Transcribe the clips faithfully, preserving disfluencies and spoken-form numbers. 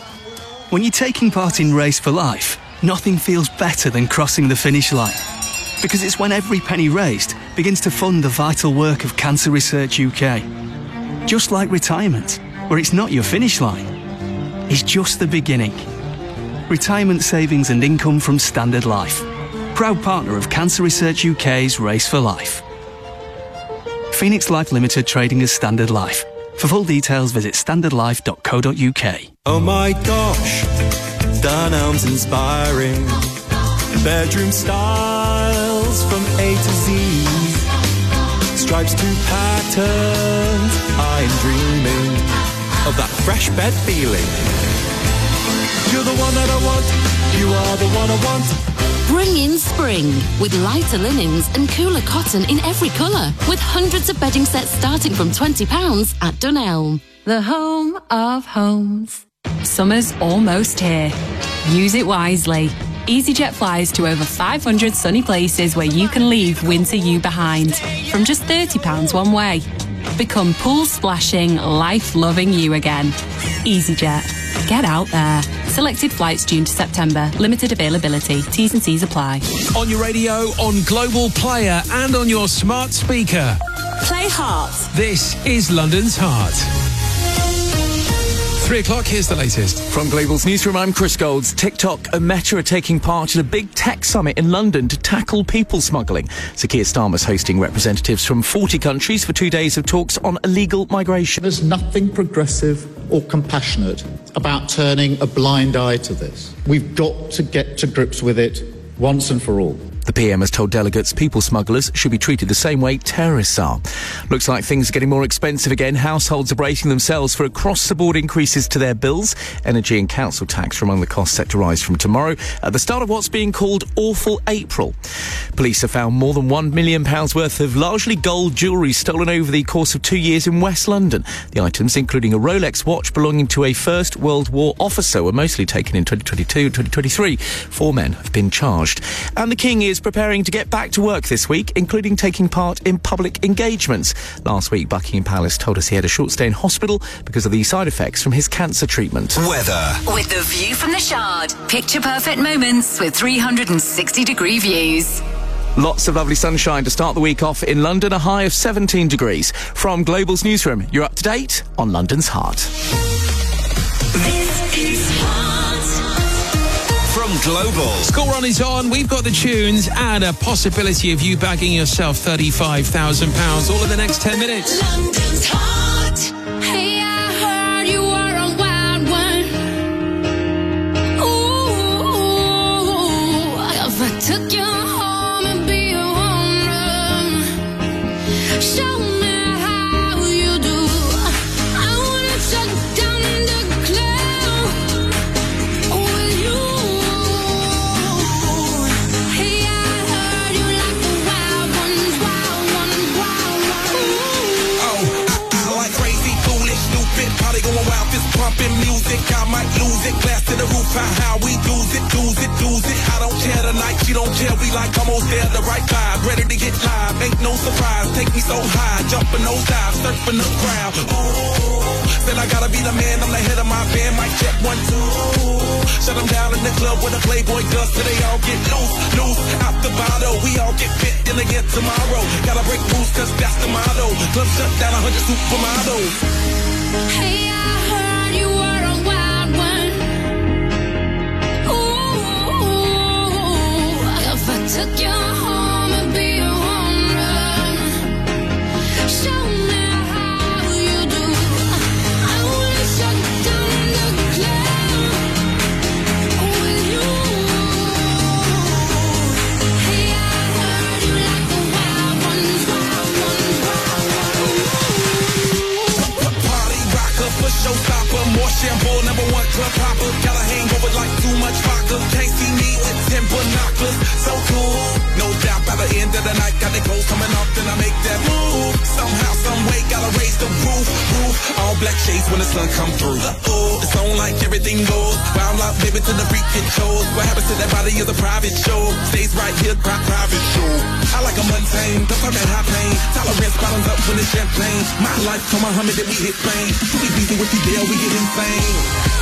When you're taking part in Race for Life, nothing feels better than crossing the finish line. Because it's when every penny raised begins to fund the vital work of Cancer Research U K. Just like retirement, where it's not your finish line, it's just the beginning. Retirement savings and income from Standard Life. Proud partner of Cancer Research U K's Race for Life. Phoenix Life Limited trading as Standard Life. For full details, visit standard life dot co dot uk. Oh my gosh, Dunelm's inspiring. Bedroom styles from A to Z. Stripes to patterns, I am dreaming of that fresh bed feeling. You're the one that I want, you are the one I want. Bring in spring with lighter linens and cooler cotton in every colour, with hundreds of bedding sets starting from twenty pounds at Dunelm. The home of homes. Summer's almost here. Use it wisely. EasyJet flies to over five hundred sunny places where you can leave winter you behind from just thirty pounds one way. Become pool splashing, life-loving you again. EasyJet. Get out there. Selected flights June to September. Limited availability. T's and C's apply. On your radio, on Global Player and on your smart speaker. Play Heart. This is London's Heart. Three o'clock, here's the latest. From Global's newsroom, I'm Chris Golds. TikTok and Meta are taking part in a big tech summit in London to tackle people smuggling. Sir Keir Starmer's hosting representatives from forty countries for two days of talks on illegal migration. There's nothing progressive or compassionate about turning a blind eye to this. We've got to get to grips with it once and for all. The P M has told delegates people smugglers should be treated the same way terrorists are. Looks like things are getting more expensive again. Households are bracing themselves for across-the-board increases to their bills. Energy and council tax are among the costs set to rise from tomorrow at the start of what's being called Awful April. Police have found more than one million pounds worth of largely gold jewellery stolen over the course of two years in West London. The items, including a Rolex watch belonging to a First World War officer, were mostly taken in twenty twenty-two and twenty twenty-three. Four men have been charged. And the King is preparing to get back to work this week, including taking part in public engagements. Last week, Buckingham Palace told us he had a short stay in hospital because of the side effects from his cancer treatment. Weather. With the view from the Shard. Picture perfect moments with three hundred sixty degree views. Lots of lovely sunshine to start the week off in London, a high of seventeen degrees. From Global's newsroom, you're up to date on London's Heart. This is Heart. From Global. School run is on. We've got the tunes and a possibility of you bagging yourself thirty-five thousand pounds all in the next ten minutes. London's Heart. Hey, I heard you were a wild one. Ooh, if I took you home and be a home run, show me how you do. I wanna shut down the club with you. Hey, I heard you like the wild ones, wild ones, wild ones. Oh, I, I like crazy, foolish, stupid, party going wild, fist pumping music. I might lose it, glass to the roof, how, how we lose it, lose it, lose it. I don't care tonight, she don't care, we like almost there, the right vibe, ready to get live, ain't no surprise, take me so high, jumping those dives, surfing the crowd. Ooh, said I gotta be the man, I'm the head of my band, mic check one, two. Shut them down in the club with a Playboy does, so they all get loose, loose, out the bottle, we all get fit in again tomorrow. Gotta break rules, cause that's the motto, club shut down, a hundred supermodels. Hey, I heard you were a wild one. Ooh, if I took you home and be a home run, show me how you do. I wanna shut down the club with you. Hey, I heard you like the wild ones, wild ones, wild ones. Party rocker, for showstopper, more shampoo, number one club hopper. Got a hangover like too much vodka. Can't see me with ten binoculars. So cool, no doubt by the end of the night, got the clothes coming off, then I make that move. Somehow, some way, gotta raise the roof, roof. All black shades when the sun come through. Uh-oh, it's on like everything goes. Wild out, baby, to the freaking shows. What happens to that body is a private show. Stays right here, pri- private show. I like a mundane, don't talk that high pain. Tolerance bottoms up when it's champagne. My life, come on, Muhammad, then we hit fame. Too easy with the deal, we get insane.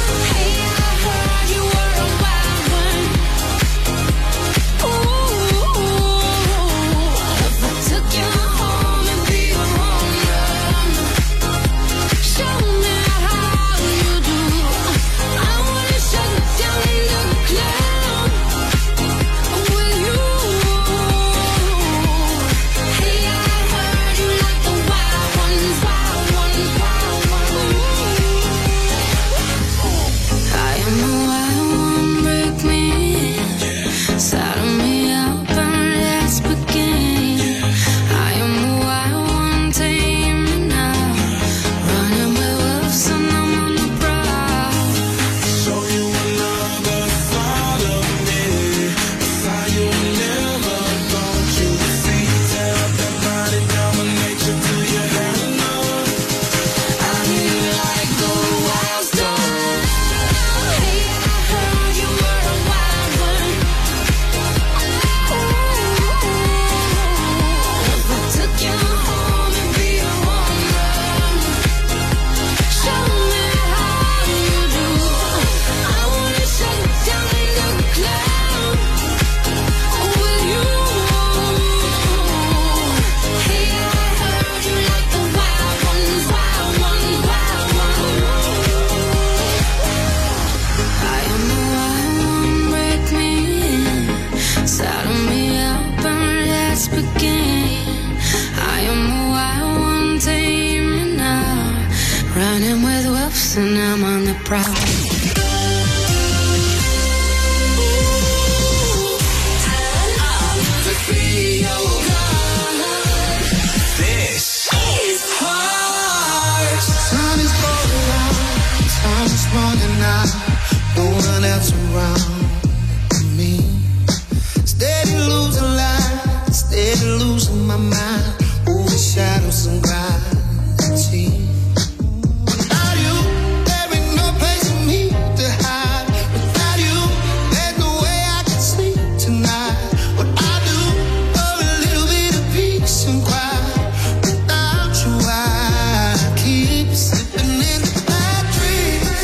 and I'm on the prowl. Running out, no one else around me. Steady losing light, steady losing my mind. Over shadows and gravity. Without you, there ain't no place for me to hide. Without you, there's no way I can sleep tonight. What I do for a little bit of peace and quiet. Without you, I keep slipping in the bad dreams.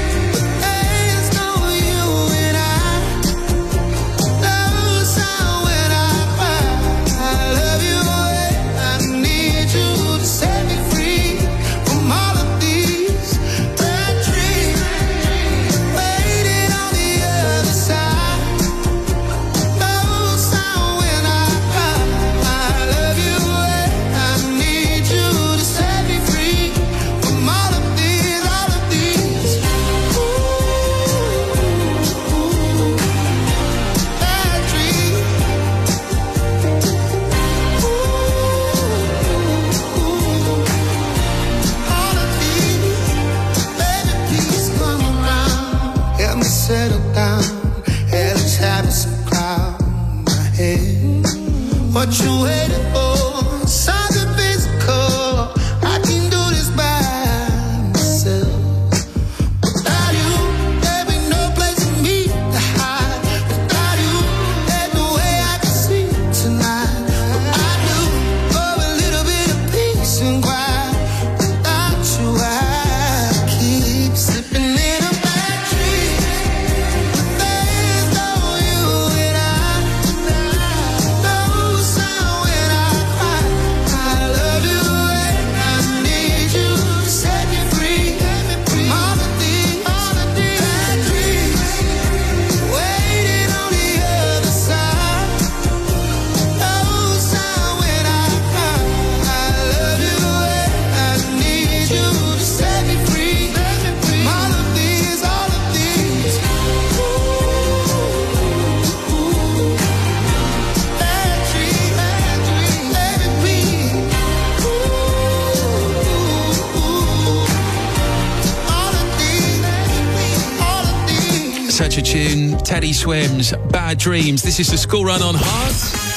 Settle down, hell is having some cloud in my head. What you waiting for? Something physical. I can do this by myself. Without you, there ain't no place for me to hide. Without you, there's no way I can sleep tonight. What I do for a little bit of peace and quiet. Without you, I keep slipping in a bad dream. Such a tune. Teddy Swims, Bad Dreams. This is the school run on Heart.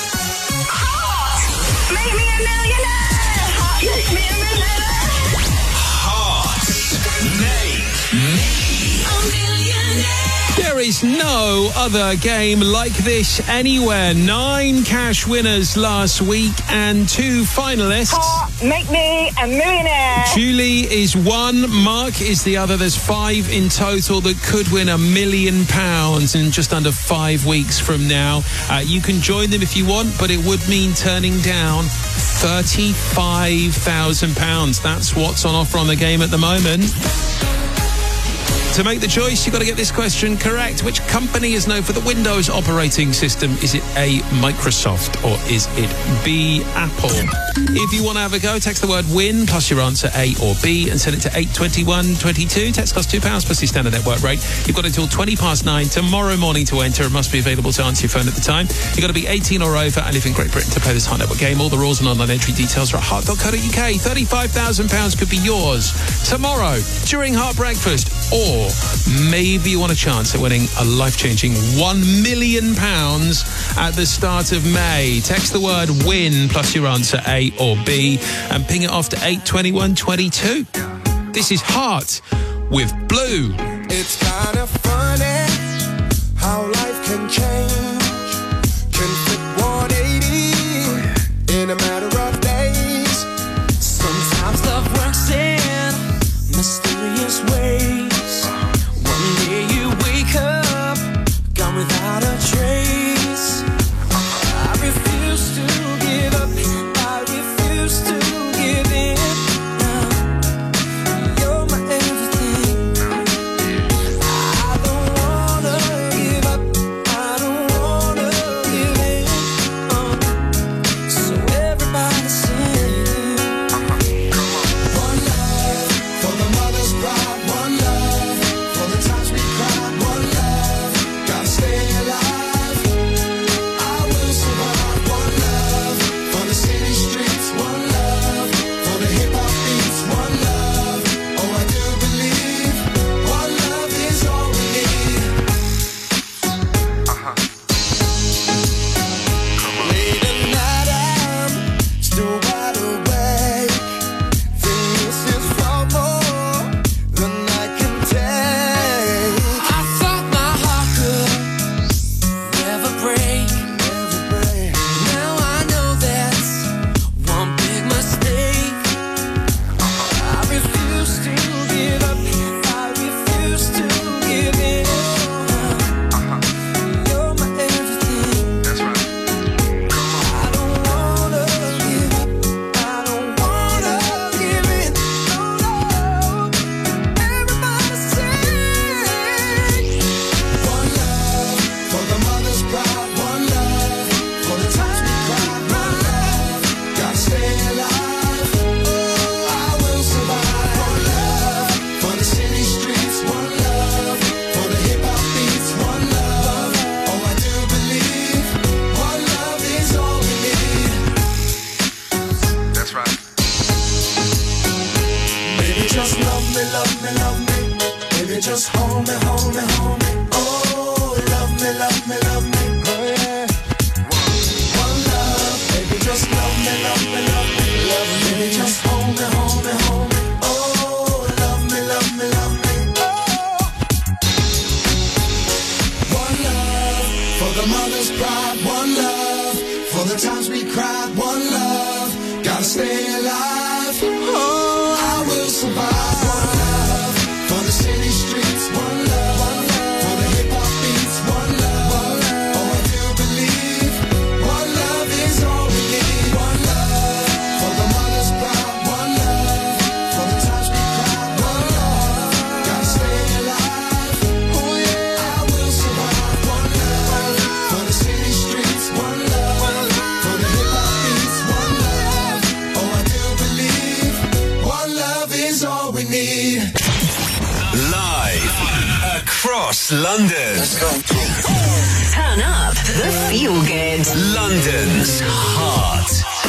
Heart, make me a millionaire. Heart, make me a millionaire. Heart, make me There is no other game like this anywhere. Nine cash winners last week and two finalists. Oh, make me a millionaire. Julie is one, Mark is the other. There's five in total that could win a million pounds in just under five weeks from now. Uh, you can join them if you want, but it would mean turning down thirty-five thousand pounds. That's what's on offer on the game at the moment. To make the choice, you've got to get this question correct. Which company is known for the Windows operating system? Is it A, Microsoft, or is it B, Apple? If you want to have a go, text the word WIN plus your answer A or B and send it to eight twenty-one twenty-two. Text costs two pounds plus your standard network rate. You've got until twenty past nine tomorrow morning to enter. It must be available to answer your phone at the time. You've got to be eighteen or over and live in Great Britain to play this Heart Network game. All the rules and online entry details are at heart dot co dot uk. thirty-five thousand pounds could be yours tomorrow during Heart Breakfast, or maybe you want a chance at winning a life-changing one million pounds at the start of May. Text the word WIN plus your answer A or B and ping it off to eight twenty-one twenty-two. This is Heart with Blue. It's kind of funny how life can change, can flip one eighty in a matter of days. Sometimes love works in mysterious ways. One day you wake up, gone without a trace. I refuse to give up, I refuse to give in. Now, you're my everything. I don't wanna give up, I don't wanna give in. Uh, so everybody sing. One love for the mother's pride, one love for the times we cried, one love, gotta stay alive. I will survive. One love for the city streets, one love for the hip hop beats, one love. Oh, I do believe one love is all we need. Uh-huh. Late at night, I'm still wide awake. Think this is far more than I can take. I thought my heart could never break, never break. Now I know that's one big mistake. I refuse to give up, I refuse to give in. You're my everything. That's right. I don't wanna give up, I don't wanna give in. No, no. Everybody sing. One love for the mother's pride, one love for the times we cried, one love, gotta stay alive. Oh, I will survive. One love for the city streets, one love for the hip hop beats, one love. Oh, I do believe one love is all we need. That's right. Baby, just love me, love me, love me. Baby, just hold me, hold me, hold me. Oh, love me, love me, love me. Oh, yeah. One love. Baby, just love me, love me, love me. Love me. Baby, just hold me, hold me, hold me. Oh, love me, love me, love me. Oh. One love for the mother's pride, one love for the times we cried, one love, gotta stay alive. Oh, I will survive. One love for the city streets, one love, one love for the hip hop beats, one love, one love. Oh, I do believe one love is all we need. One love for the mother's pride, one love for the times we cried, one love, gotta stay alive. Oh yeah, I will survive. One love for the city streets, one love, one love for the hip hop beats, one love. Oh, I do believe one love is all we need. Live across London. Let's go. Turn up the feel good. London's Heart.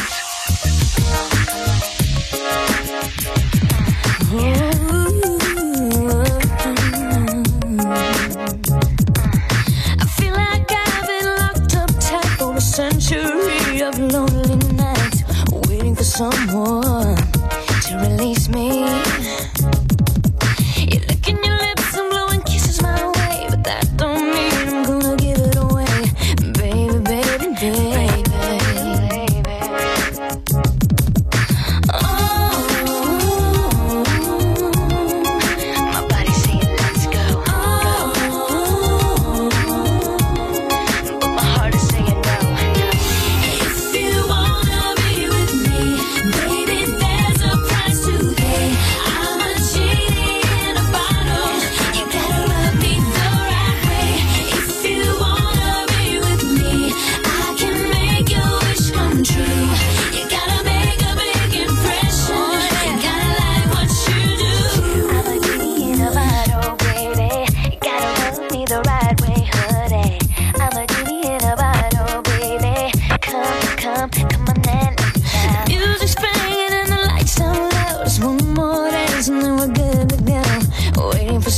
I feel like I've been locked up tight for a century of lonely nights, waiting for someone to release me. You're licking your lips and blowing kisses my way, but that don't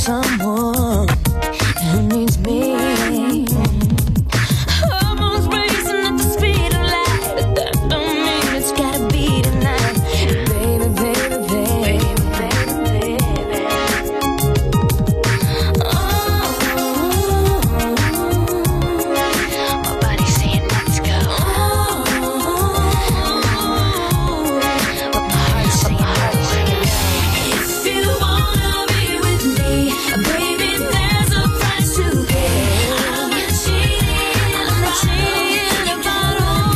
someone who needs me. Hormones racing at the speed of light, but that don't mean it's gotta be tonight. Baby, baby, baby, baby, baby. Oh, my body's saying let's go. But my heart's saying let's go. If you wanna be with me, baby, there's a price to pay. I'm not cheating, I'm not cheating about all.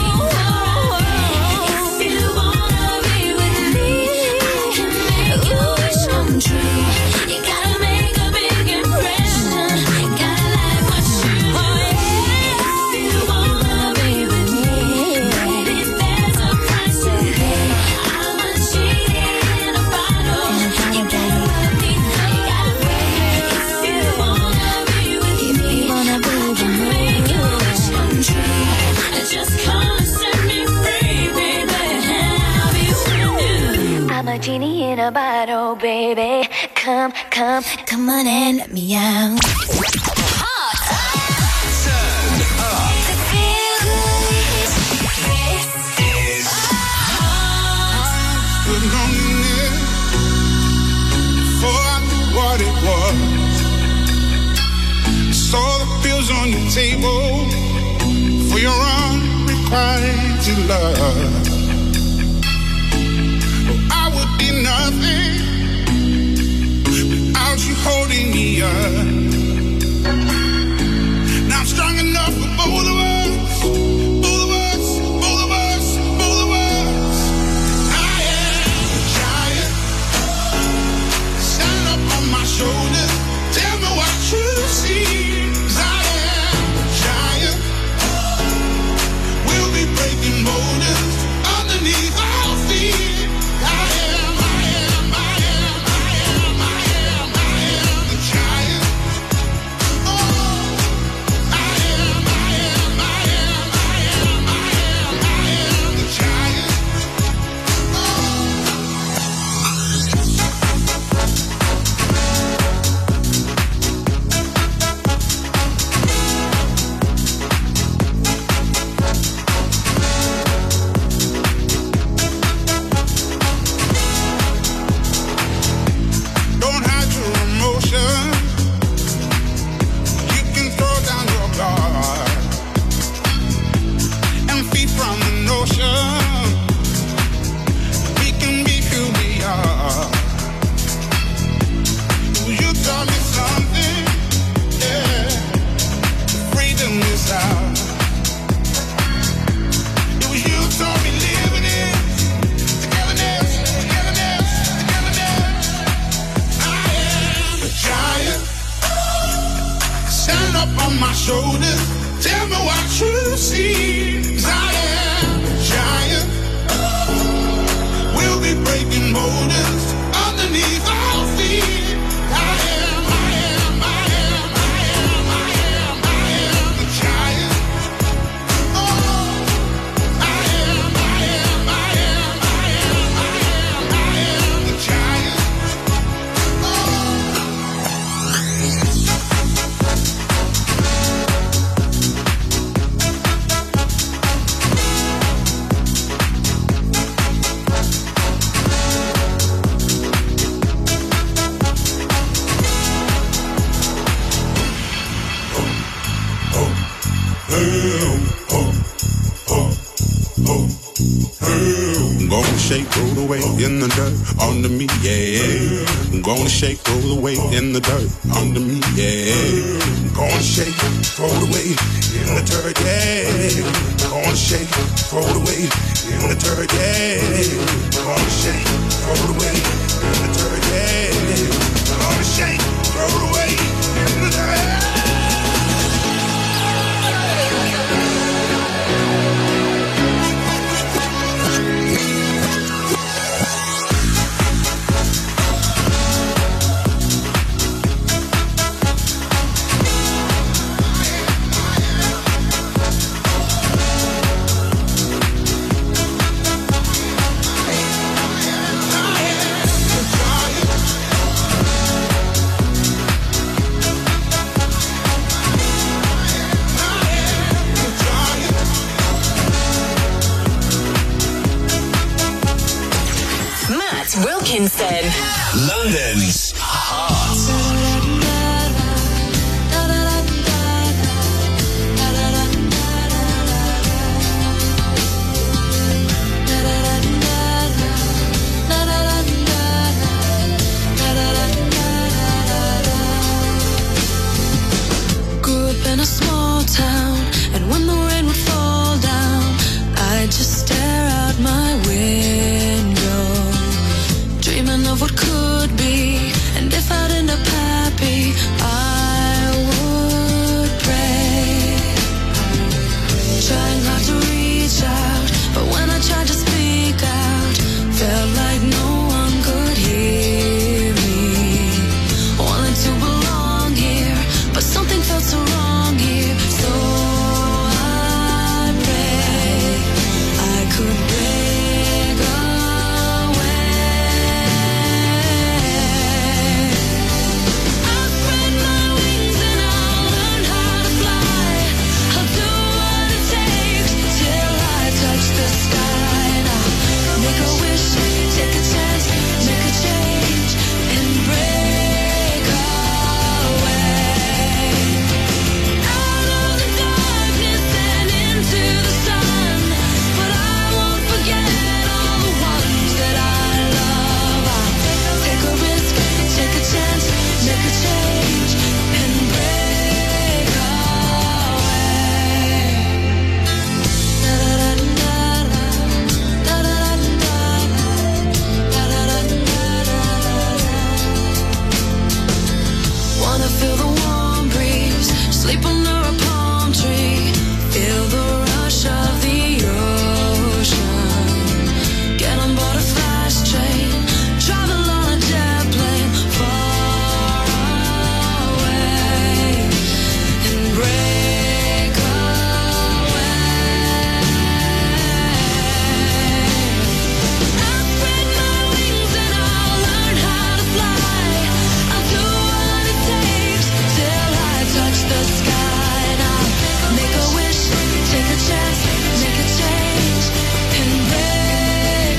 If you wanna be with me, I can make your wish come true. You gotta make a big impression, gotta like what you do. If you wanna be with me, baby, there's a price to pay. I'm not cheating about all. You gotta let me know, you gotta pay. If you wanna be with me, I can make your wish come true. Just come and set me free, baby, I'll be with you. I'm a genie in a bottle, baby. Come, come, come on and let me out. Put on your neck before I knew what it was. Saw the pills on your table for your unrequited love. Oh, I would be nothing without you holding me up. Now I'm strong enough for both of us. Both of us, both of us, both of us. I am a giant. Stand up on my shoulders. Tell me what you see. 'Cause I am a giant. We'll be breaking boulders underneath our feet. I am, I am, I am, I am, I am, I am the giant. Oh, I am, I am, I am, I am, I am, I am the giant. Don't hide your emotion. You can throw down your guard and feed from the notion. We can be who we are. You taught me something, yeah. Freedom is ours. It was you taught me living it. Togetherness, togetherness, togetherness. I am a giant. Stand up on my shoulders. Tell me what you see. 'Cause I am a giant. We'll be breaking boulders underneath our feet. I am, I am, I am, I am, I am, I am the giant. Oh, I am, I am, I am, I am, I am, I am the giant. I'm gonna shake, roll away in the dirt under me, yeah. I'm gonna shake, roll away in the dirt under me, yeah. I'm gonna shake, roll away in the dirt, yeah. I'm gonna shake, roll away in the dirt, yeah. I'm gonna shake, roll away in the dirt, yeah. I'm gonna shake, roll away in the dirt. Kingston. London's Heart. Grew up in a small town, and when the rain would fall down, I'd just stare out my window, dreaming of what could be. And if I'd end up happy, I would pray, trying hard to reach out, but when I tried to speak out, felt like no one could hear me. Wanted to belong here, but something felt so wrong here. So I pray I could break away. I'll spread my wings and I'll learn how to fly. I'll do what it takes till I touch the sky. And I'll make a wish, take a chance, make a change, and break away. Out of the darkness and into the sun, but I won't forget all the ones that I love. I'll take a risk, take a chance, make a change, and break away. Wanna feel the warm breeze, sleep under a palm tree, feel the rush of the ocean, get on board a fast train, travel on a jet plane far away, and break away. I'll spread my wings and I'll learn how to fly. I'll do what it takes till I touch the sky. And I'll make a wish, take a chance, make a change, and break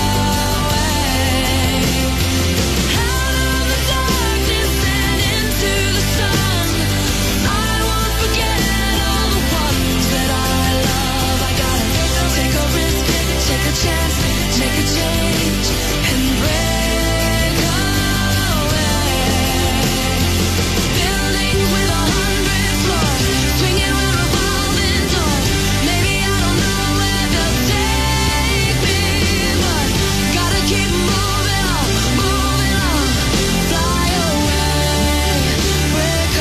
away. Out of the darkness and into the sun, I won't forget all the ones that I love. I gotta take a risk, take a chance, make a change, and break away. Building with a hundred floors, swinging with revolving doors. Maybe I don't know where they'll take me, but gotta keep moving on, moving on. Fly away, break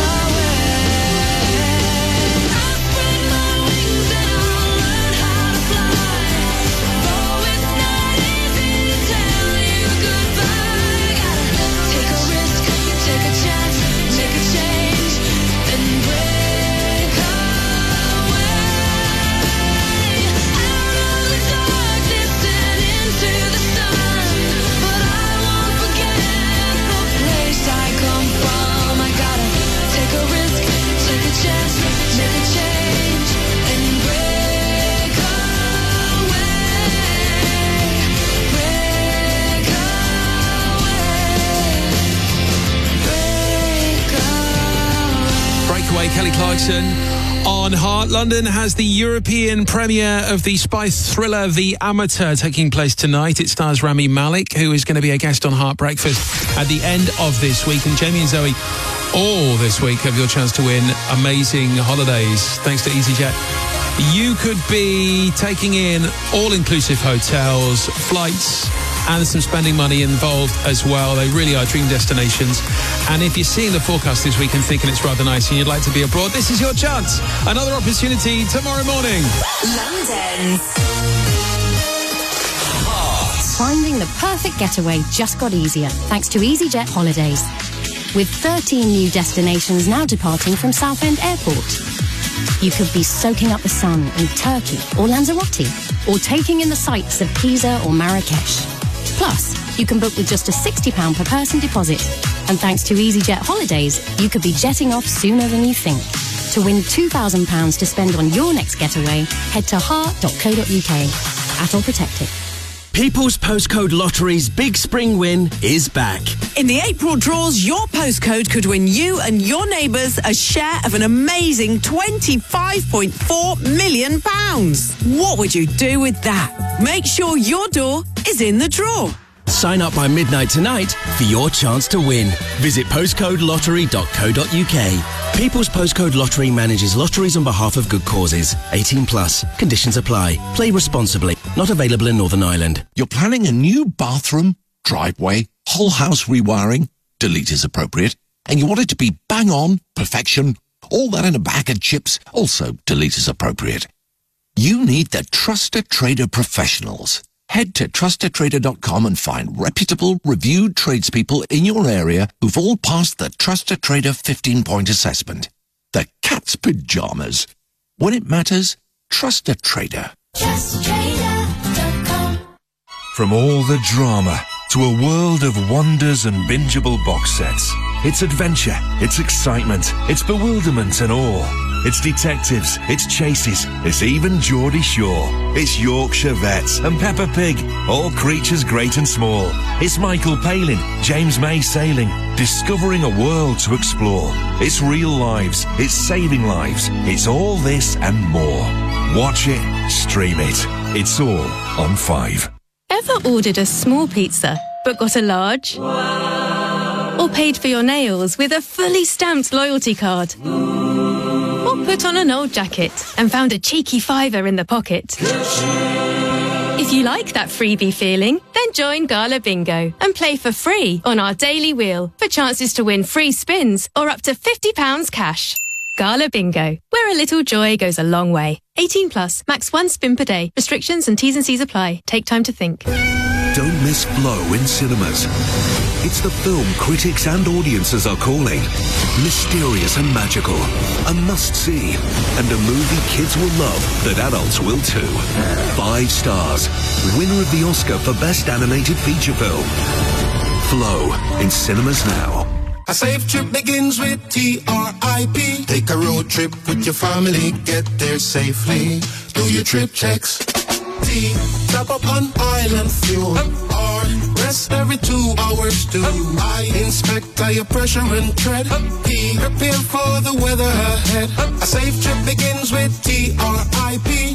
away. I'll spread my wings and I'll learn how to fly. Though it's not easy to tell you goodbye, gotta take a risk, take a chance, make a change, and break away. Out of the darkness and into the sun, but I won't forget the place I come from. I gotta take a risk, take a chance, make a change, and break away, break away, break away. Breakaway, Kelly Clarkson on Heart. London has the European premiere of the spy thriller The Amateur taking place tonight. It stars Rami Malek, who is going to be a guest on Heart Breakfast at the end of this week. And Jamie and Zoe, all this week have your chance to win amazing holidays thanks to EasyJet. You could be taking in all-inclusive hotels, flights, and some spending money involved as well. They really are dream destinations. And if you're seeing the forecast this week and thinking it's rather nice and you'd like to be abroad, this is your chance. Another opportunity tomorrow morning. London's Finding the perfect getaway just got easier thanks to EasyJet Holidays. With thirteen new destinations now departing from Southend Airport. You could be soaking up the sun in Turkey or Lanzarote, or taking in the sights of Pisa or Marrakesh. Plus, you can book with just a sixty pounds per person deposit. And thanks to EasyJet Holidays, you could be jetting off sooner than you think. To win two thousand pounds to spend on your next getaway, head to heart dot co dot uk. At all protected. People's Postcode Lottery's Big Spring Win is back. In the April draws, your postcode could win you and your neighbours a share of an amazing twenty-five point four million pounds. What would you do with that? Make sure your door is in the draw. Sign up by midnight tonight for your chance to win. Visit postcode lottery dot co dot uk. People's Postcode Lottery manages lotteries on behalf of good causes. eighteen plus. Conditions apply. Play responsibly. Not available in Northern Ireland. You're planning a new bathroom, driveway, whole house rewiring, delete is appropriate, and you want it to be bang on, perfection, all that in a bag of chips, also delete is appropriate. You need the Trusted Trader professionals. Head to trusted trader dot com and find reputable, reviewed tradespeople in your area who've all passed the Trusted Trader fifteen-point assessment. The cat's pajamas. When it matters, trust a trader. trust trader dot com. From all the drama to a world of wonders and bingeable box sets. It's adventure, it's excitement, it's bewilderment and awe. It's detectives, it's chases, it's even Geordie Shore. It's Yorkshire Vets and Peppa Pig, all creatures great and small. It's Michael Palin, James May sailing, discovering a world to explore. It's real lives, it's saving lives, it's all this and more. Watch it, stream it. It's all on Five. Ever ordered a small pizza but got a large? Or paid for your nails with a fully stamped loyalty card? Or put on an old jacket and found a cheeky fiver in the pocket? If you like that freebie feeling, then join Gala Bingo and play for free on our daily wheel for chances to win free spins or up to fifty pounds cash. Gala Bingo, where a little joy goes a long way. eighteen plus, max one spin per day. Restrictions and T's and C's apply. Take time to think. Don't miss Flow in cinemas. It's the film critics and audiences are calling mysterious and magical, a must-see, and a movie kids will love that adults will too. Five stars, winner of the Oscar for Best Animated Feature Film. Flow in cinemas now. A safe trip begins with T R I P. Take a road trip with your family, get there safely. Do your trip checks. T, top up on island fuel. R, rest every two hours too. I, inspect tire pressure and tread. P, prepare for the weather ahead. A safe trip begins with T R I P.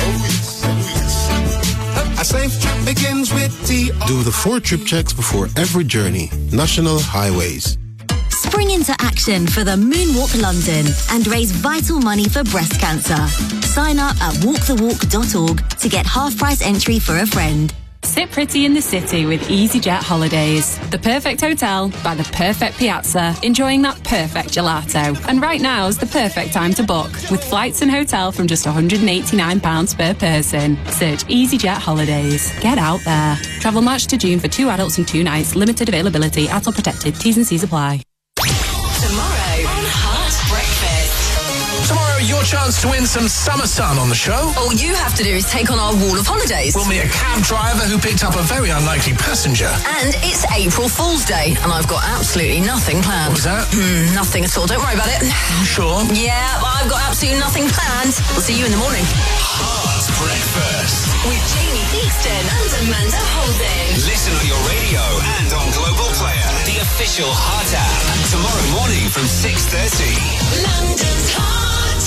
A safe trip begins with T R I P. Do the four trip checks before every journey. National Highways. Spring into action for the Moonwalk London and raise vital money for breast cancer. Sign up at walk the walk dot org to get half-price entry for a friend. Sit pretty in the city with EasyJet Holidays. The perfect hotel by the perfect piazza, enjoying that perfect gelato. And right now is the perfect time to book, with flights and hotel from just one hundred eighty-nine pounds per person. Search EasyJet Holidays. Get out there. Travel March to June for two adults and two nights. Limited availability. A T O protected. T's and C's apply. Tomorrow on Heart Breakfast. Tomorrow, your chance to win some summer sun on the show. All you have to do is take on our wall of holidays. We'll meet a cab driver who picked up a very unlikely passenger. And it's April Fool's Day, and I've got absolutely nothing planned. What was that? Hmm, nothing at all. Don't worry about it. Sure? Yeah, I've got absolutely nothing planned. We'll see you in the morning. Heart Breakfast. With Jamie Theakston and Amanda Holding. Listen on your radio and on Global Player, the official Heart app. Tomorrow morning from six thirty. London's Heart.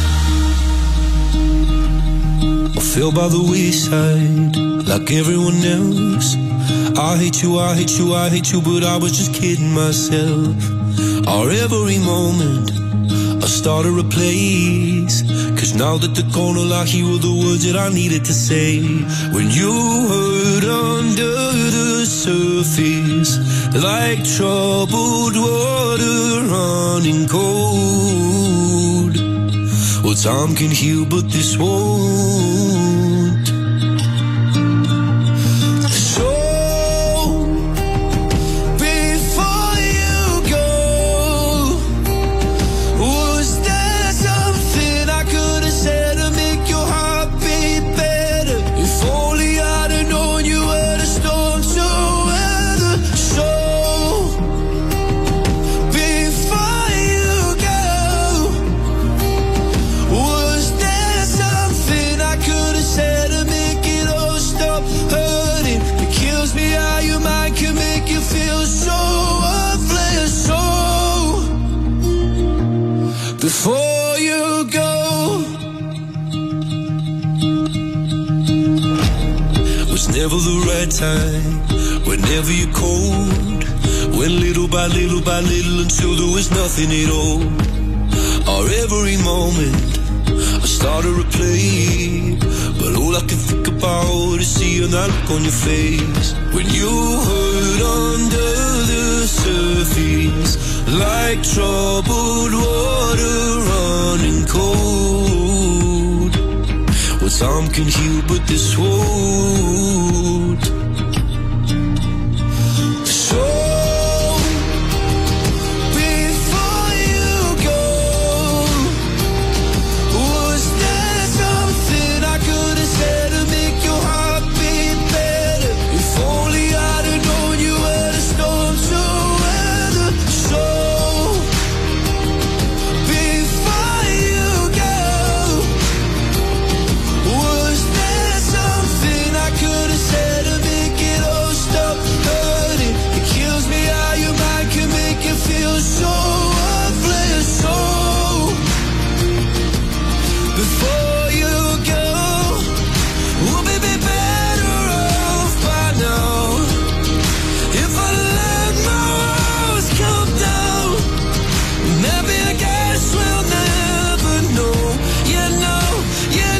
I fell by the wayside like everyone else. I hate you, I hate you, I hate you, but I was just kidding myself. Our every moment I started a place, cause now that the corner lock, here were the words that I needed to say. When you hurt under the surface, like troubled water running cold. Well, time can heal, but this won't. So, before you go, was there something I could have said to make your heart beat better? If only I'd have known you were the storm to weather. So, before you go, was there something I could have before you go. Was never the right time, whenever you're cold. Went little by little by little until there was nothing at all. Or every moment I started to play, but all I can think about is seeing that look on your face. When you hurt under the surface, like troubled water running cold. Well, time can heal, but this won't. So before you go, was there something I could have said to make your heart beat better? If only I'd have known you were the storm to weather. So before you go, was there something I could have said to make it all stop hurting? It kills me how your mind can make you feel so worthless. So before you go, we'll be be better off by now. If I let my walls come down, maybe I guess we'll never know. You know, you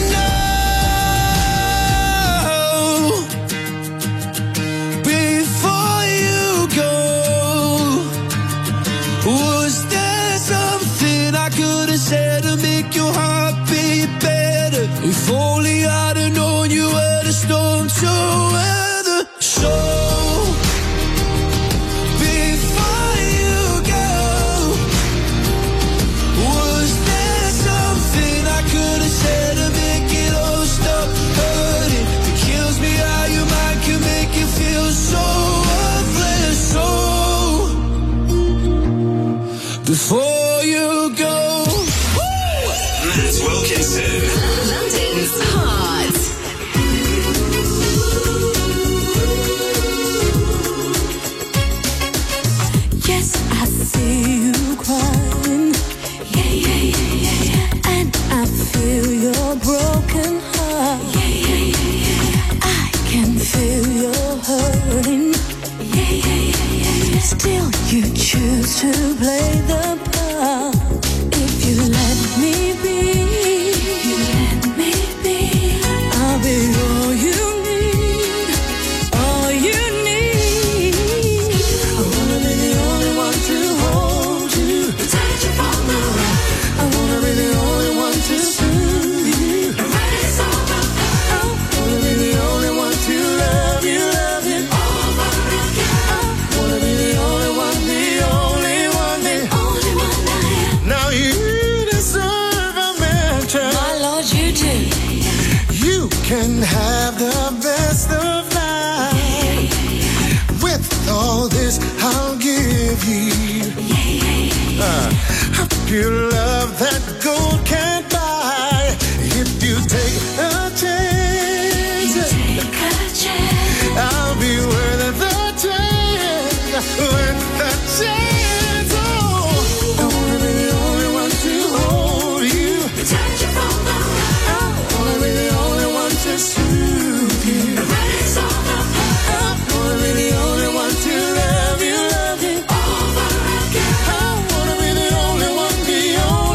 know. Before you go, was there something I could have said to make your heart beat better? If only I'd have known you were the storm to weather. So before you go, was there something I could have said to make it all stop hurting? It kills me how your mind can make you feel so worthless. So before you go, Matt Wilkinson. London's Heart. Yes, I see you crying. Yeah, yeah, yeah, yeah, yeah. And I feel your broken heart. Yeah, yeah, yeah, yeah, yeah. I can feel your hurting. Yeah, yeah, yeah, yeah, yeah. Still, you choose to play the part. If you let me be, you let me be. I'll be all you need, all you need. I wanna be the only one to hold you, protect you from the rain. I wanna be the only one to soothe you, erase all the pain. I wanna be the only one to love you, love you over again. I wanna be the only one, the only one, the only one I am. Now you deserve a mansion. My Lord, you do. You can have the best of life. With all this, I'll give you uh, a pure love that gold can't buy. If you take a chance, I'll be worth the chance. Worth the chance. Oh, I wanna be the only one to hold you, protect you from the rain. I wanna be the only one to soothe you, erase all the pain. I wanna be the only one to love you, love you over again. I wanna be the only one, the only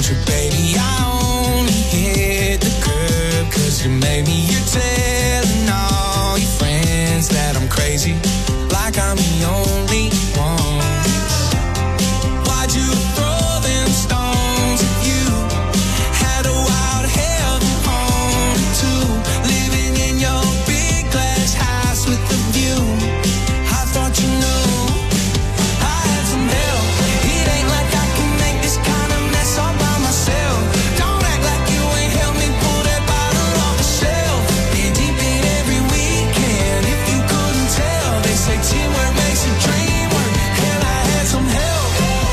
told you, baby, I only hit the curb 'cause you made me. You're telling all your friends that I'm crazy, like I'm the only one. Why'd you throw them stones at you? Had a wild heaven on it too, living in your big glass house with the view. I thought you knew I had some help. It ain't like I can make this kind of mess all by myself. Don't act like you ain't helped me pull that bottle off the shelf. Been deep in every weekend, if you couldn't tell. They say teamwork makes a dream work. Hell, I had some help.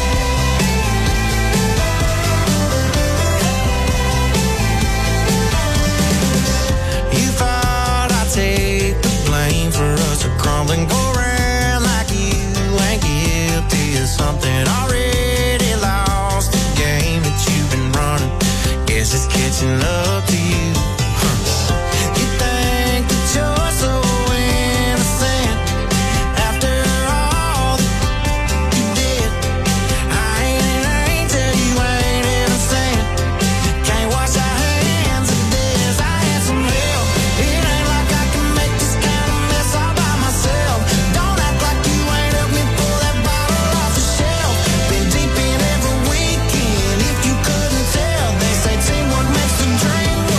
You thought I'd take the blame for us to crumble and go around like you ain't guilty of something already lost. The game that you've been running, guess it's catching up to you. Huh. You think that you're so innocent after all that you did. I ain't an angel, you ain't innocent. Can't wash our hands of this. I had some help. It ain't like I can make this kind of mess all by myself. Don't act like you ain't helped me pull that bottle off the shelf. Been deep in every weekend, if you couldn't tell. They say teamwork makes the dream work.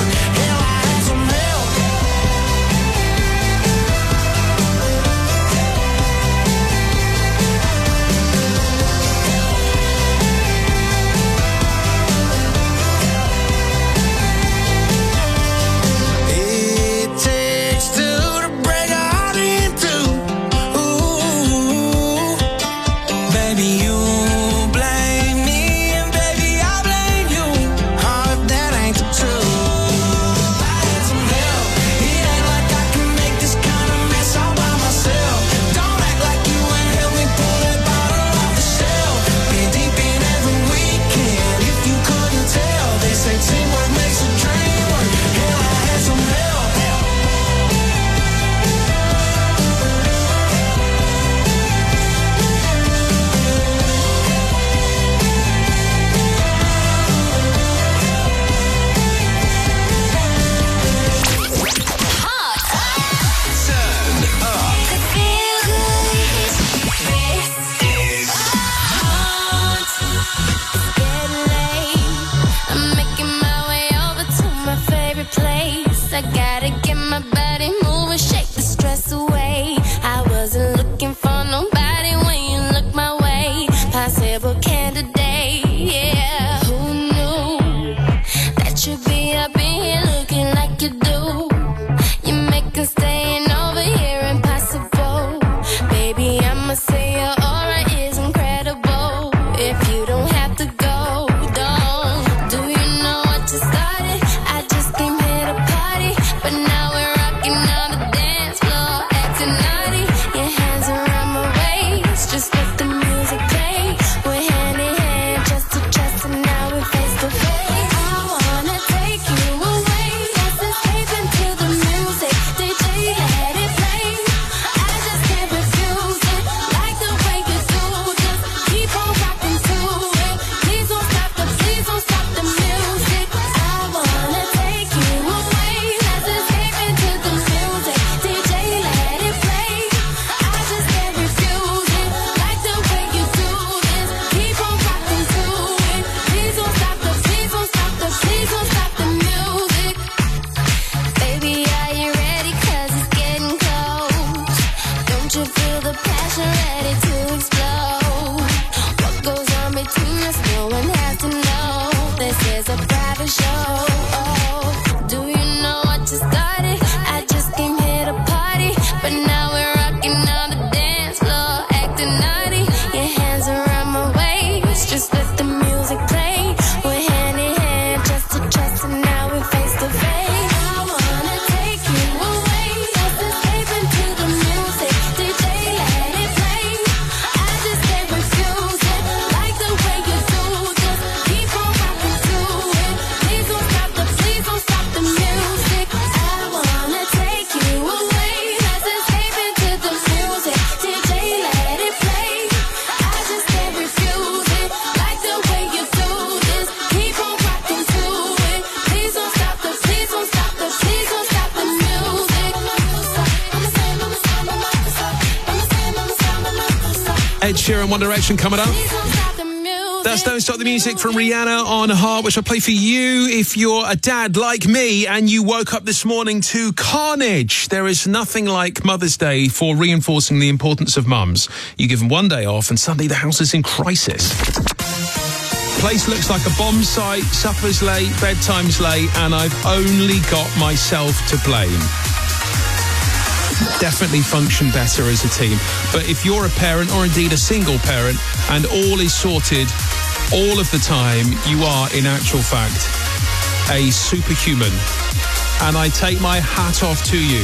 Sheeran, One Direction coming up. That's Don't Stop the Music from Rihanna on Heart, which I'll play for you if you're a dad like me and you woke up this morning to carnage. There is nothing like Mother's Day for reinforcing the importance of mums. You give them one day off and suddenly the house is in crisis. Place looks like a bomb site, supper's late, bedtime's late, and I've only got myself to blame. Definitely function better as a team. But if you're a parent or indeed a single parent and all is sorted all of the time, you are in actual fact a superhuman. And I take my hat off to you.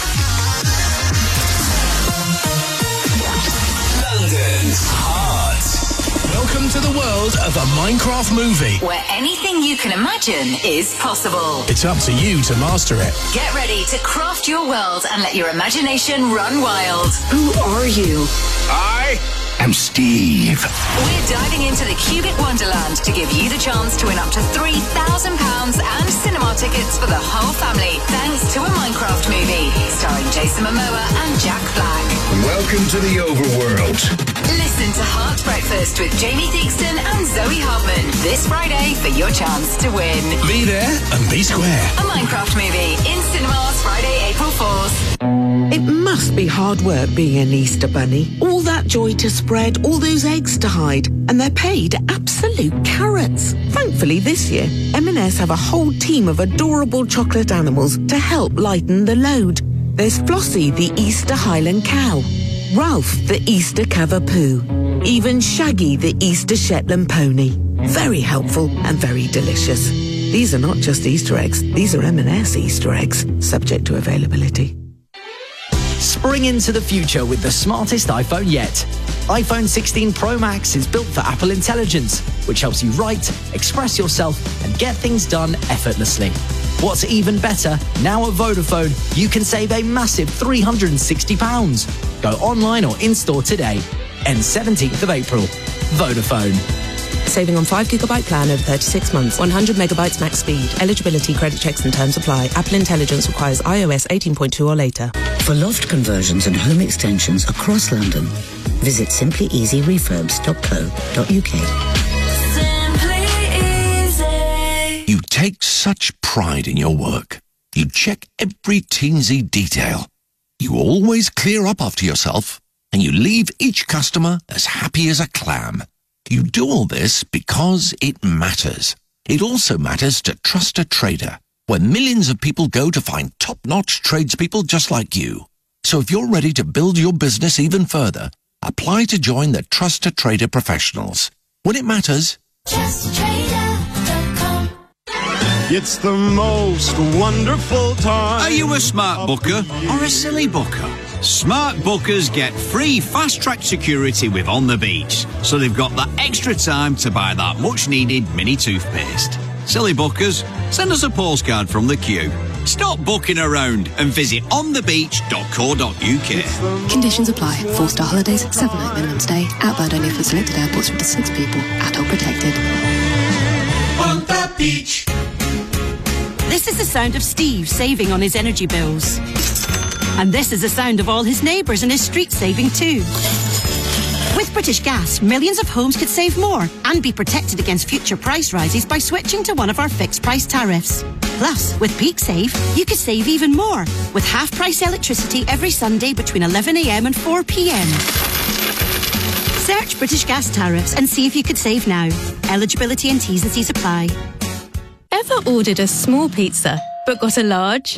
London's Heart. Welcome to the world of a Minecraft movie. Where anything you can imagine is possible. It's up to you to master it. Get ready to craft your world and let your imagination run wild. Who are you? I am Steve. We're diving into the Cubic Wonderland to give you the chance to win up to three thousand pounds and cinema tickets for the whole family, thanks to a Minecraft movie starring Jason Momoa and Jack Black. Welcome to the overworld. Listen to Heart Breakfast with Jamie Theakston and Zoe Hartman this Friday for your chance to win. Be there and be square. A Minecraft movie in cinemas Friday, April fourth. It must be hard work being an Easter bunny. All that joy to spread, all those eggs to hide, and they're paid absolute carrots. Thankfully this year, M and S have a whole team of adorable chocolate animals to help lighten the load. There's Flossie, the Easter Highland cow, Ralph, the Easter Cavapoo, even Shaggy, the Easter Shetland pony. Very helpful and very delicious. These are not just Easter eggs, these are M and S Easter eggs, subject to availability. Spring into the future with the smartest iPhone yet. iPhone sixteen Pro Max is built for Apple Intelligence, which helps you write, express yourself, and get things done effortlessly. What's even better, now at Vodafone, you can save a massive three hundred sixty pounds. Go online or in-store today. Ends seventeenth of April. Vodafone. Saving on five gigabyte plan over thirty-six months. one hundred megabytes max speed. Eligibility, credit checks and terms apply. Apple Intelligence requires iOS eighteen point two or later. For loft conversions and home extensions across London, visit simply easy refurbs dot co dot uk. You take such pride in your work. You check every teensy detail. You always clear up after yourself, and you leave each customer as happy as a clam. You do all this because it matters. It also matters to Trust a Trader, where millions of people go to find top-notch tradespeople just like you. So if you're ready to build your business even further, apply to join the Trust a Trader professionals. When it matters, Trust Trader dot com. It's the most wonderful time. Are you a smart booker or a silly booker? Smart bookers get free fast-track security with On the Beach, so they've got that extra time to buy that much-needed mini toothpaste. Silly bookers, send us a postcard from the queue. Stop booking around and visit on the beach dot co dot uk. Conditions apply. Four-star holidays, seven-night minimum stay. Outbound only for selected airports with the six people. Adult protected. On the beach. This is the sound of Steve saving on his energy bills. And this is the sound of all his neighbours and his street saving too. With British Gas, millions of homes could save more and be protected against future price rises by switching to one of our fixed price tariffs. Plus, with Peak Save, you could save even more with half price electricity every Sunday between eleven a m and four p m. Search British Gas tariffs and see if you could save now. Eligibility and T's and C's apply. Ever ordered a small pizza but got a large?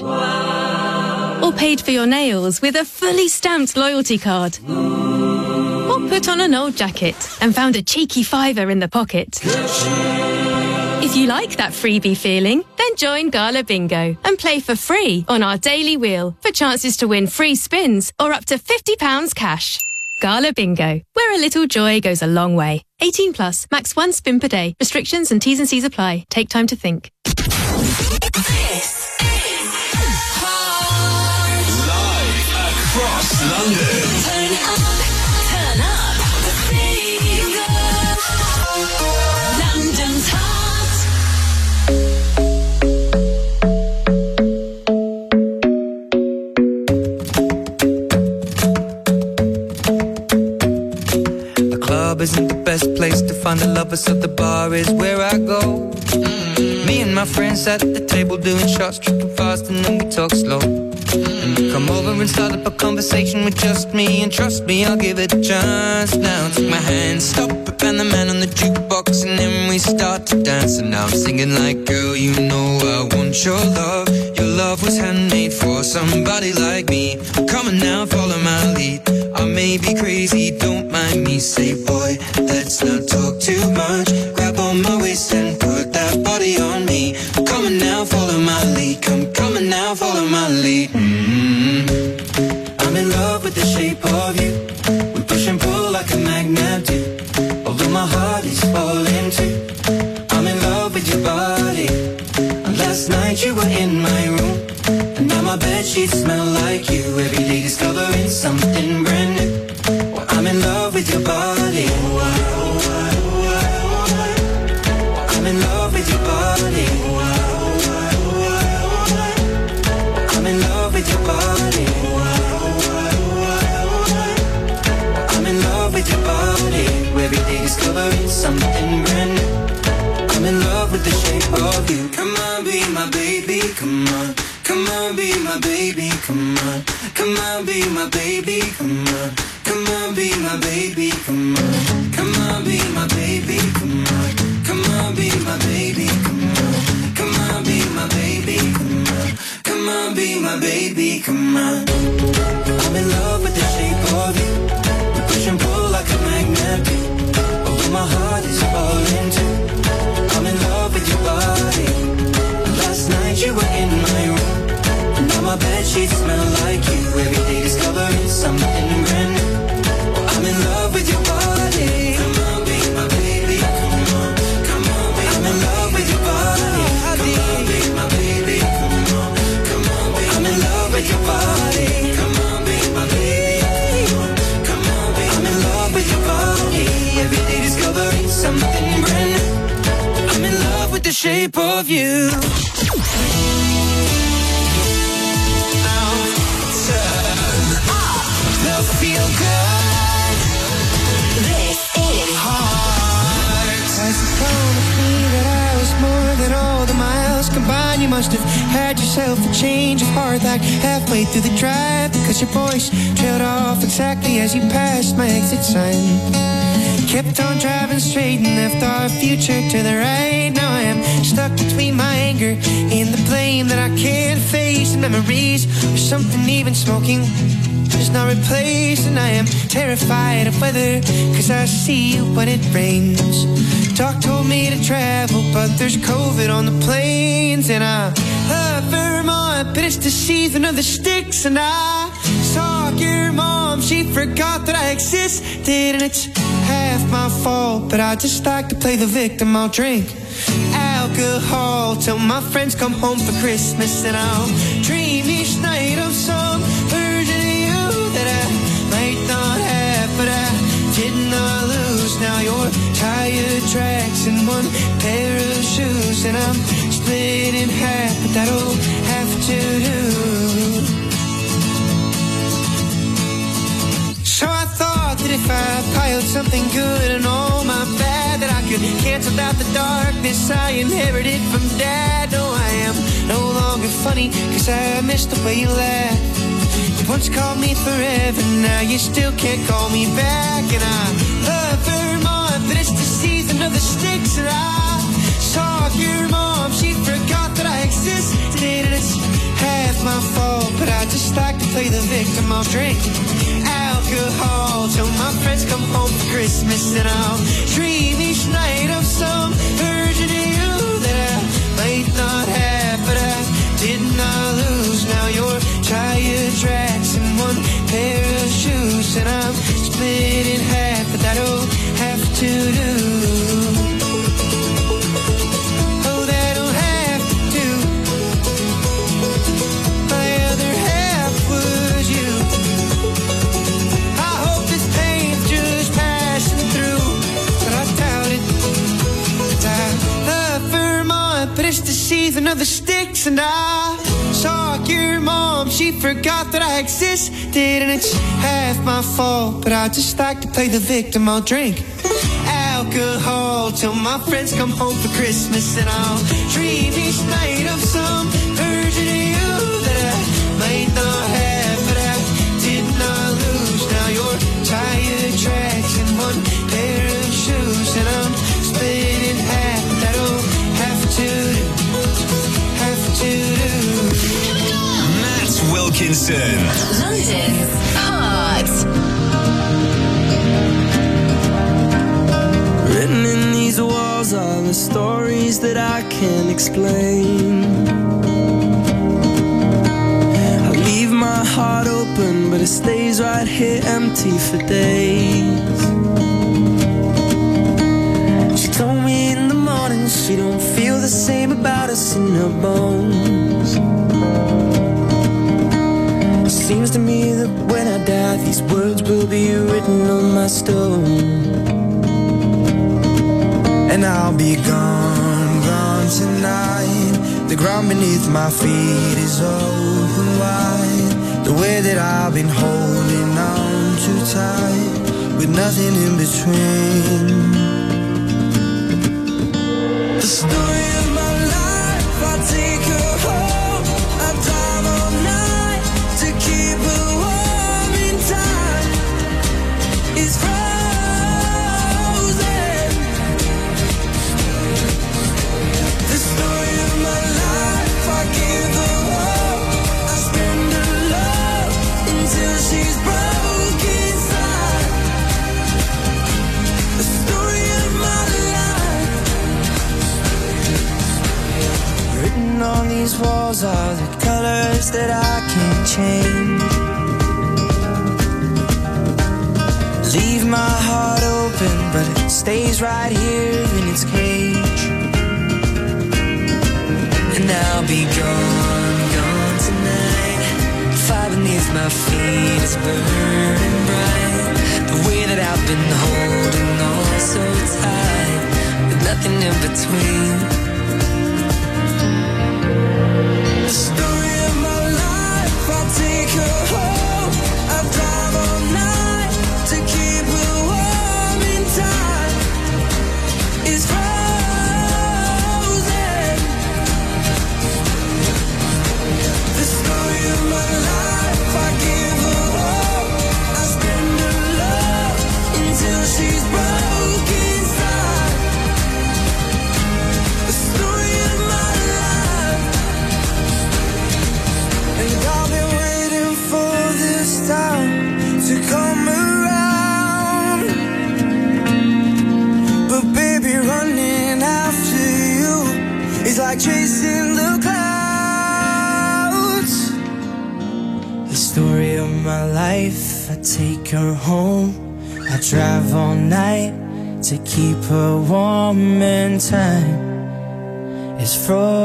Or paid for your nails with a fully stamped loyalty card? Or put on an old jacket and found a cheeky fiver in the pocket? If you like that freebie feeling, then join Gala Bingo and play for free on our daily wheel for chances to win free spins or up to fifty pounds cash. Gala Bingo, where a little joy goes a long way. eighteen plus, max one spin per day. Restrictions and T's and C's apply. Take time to think. Across London. Turn up, turn up the London's I go. Mm. Me and my friends at the table doing shots, tripping fast, and then we talk slow. And you come over and start up a conversation with just me, and trust me, I'll give it a chance. Now take my hand, stop it, and the man on the jukebox, and then we start to dance. And now I'm singing like, girl, you know I want your love. Your love was handmade for somebody like me. Come on now, follow my lead. I may be crazy, don't mind me. Say, boy, let's not talk too much. Grab on my waist and put that body on me. Come on now, follow my lead. Come, come on now, follow my lead. Mm-hmm. I'm in love with the shape of you. We push and pull like a magnet do. Although my heart is falling too. I'm in love with your body. Last night you were in my room, and now my bedsheets smell like you. Every day discovering something brand new. Well, I'm in love with your body. I'm in love with your body. I'm in love with your body. I'm in love with your body. Every day discovering something brand new. I'm in love with the shape of you. Come on, be my baby, come on. Come on, be my baby, come on. Come on, be my baby, come on. Come on, be my baby, come on. Come on, be my baby, come on. Come on, be my baby, come on. Come on, be my baby, come on. Come on, be my baby, come on. I'm in love with the shape of you. We push and pull like a magnet do. Although my heart is falling too. I'm in love with your body. Last night you were in my room, and now my bedsheets smell like you. Every day discovering something brand new. Oh, I'm in love with your body. Come on, be my baby. Come on, come on, be I'm in love with your body. Come on, be my baby. Come on, come on, be I'm in love with your body. Come on, be my baby. Come on, come on, be I'm in love with your body. Every day discovering something brand new. I'm in love with the shape of you. Feel good. This is Heart. Has it come with me that I was more than all the miles combined? You must have had yourself a change of heart like halfway through the drive, because your voice trailed off exactly as you passed my exit sign. Kept on driving straight and left our future to the right. Now I am stuck between my anger and the blame that I can't face, and memories or something even smoking does not replace. And I am terrified of weather, cause I see you when it rains. Doc told me to travel, but there's COVID on the planes. And I love Vermont, but it's the season of the sticks. And I saw your mom, she forgot that I existed. And it's half my fault, but I just like to play the victim. I'll drink alcohol till my friends come home for Christmas. And I'll dream each night of some version of you that I might not have, but I did not lose. Now you're tire tracks and one pair of shoes, and I'm split in half, but that'll have to do. So I thought that if I piled something good and all my bad, that I could cancel out the darkness I inherited from Dad. No, I am no longer funny, cause I miss the way you laugh. You once called me forever, now you still can't call me back. And I love Vermont, but it's the season of the sticks. And I saw your mom, she forgot that I existed. And it's half my fault, but I just like to play the victim. I'll drink alcohol till my friends come home for Christmas. And I'll dream each night of some version of you that I might not have, but I did not lose. Now you're tire tracks and one pair of shoes, and I'm split in half, but that'll have to do. Oh, that'll have to do. My other half was you. I hope this pain's just passing through, but I doubt it. I love Vermont, but it's the season of the sticks. And I saw your mom, she forgot that I existed. And it's half my fault, but I just like to play the victim. I'll drink alcohol till my friends come home for Christmas, and I'll dream each night of some version of you that I might not have, but I did not lose. Now you're tired tracks and one pair of shoes, and I'm split in half. That'll have to do, have to do. Matt Wilkinson. London's Heart. Written in these walls are the stories that I can't explain. I leave my heart open, but it stays right here empty for days. She told me in the morning she don't feel the same about us in her bones. It seems to me that when I die, these words will be written on my stone. And I'll be gone, gone tonight. The ground beneath my feet is open wide. The way that I've been holding on too tight, with nothing in between. The story of my life, I take her home. I drive all night to keep her warm in time. It's on these walls are the colors that I can't change. Leave my heart open, but it stays right here in its cage. And I'll be gone, gone tonight. Fire beneath my feet is burning bright. The way that I've been holding on so tight, with nothing in between. The story of my life, I'll take her home. I drive all night to keep her warm in time. It's frozen. The story of my life, I give her hope. I spend her love until she's broke inside. The story of my life. And I've been waiting for this time to come around. But baby, running after you is like chasing the clouds. The story of my life, I take her home. I drive all night to keep her warm in time. It's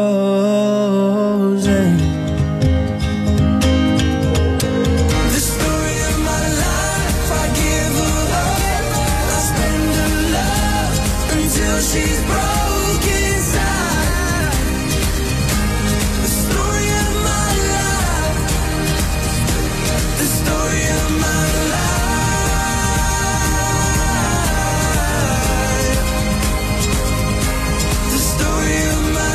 frozen. She's broke inside. The story of my life. The story of my life. The story of my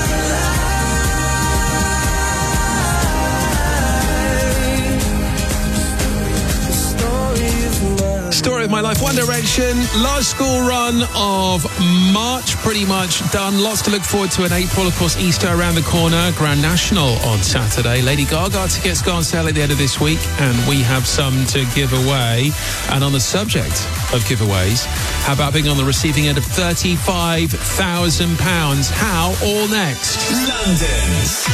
life. The story of my Story of my life, One Direction, last school run of March, pretty much done. Lots to look forward to in April. Of course, Easter around the corner, Grand National on Saturday. Lady Gaga tickets go on sale at the end of this week, and we have some to give away. And on the subject of giveaways, how about being on the receiving end of thirty-five thousand pounds? How? All next. London's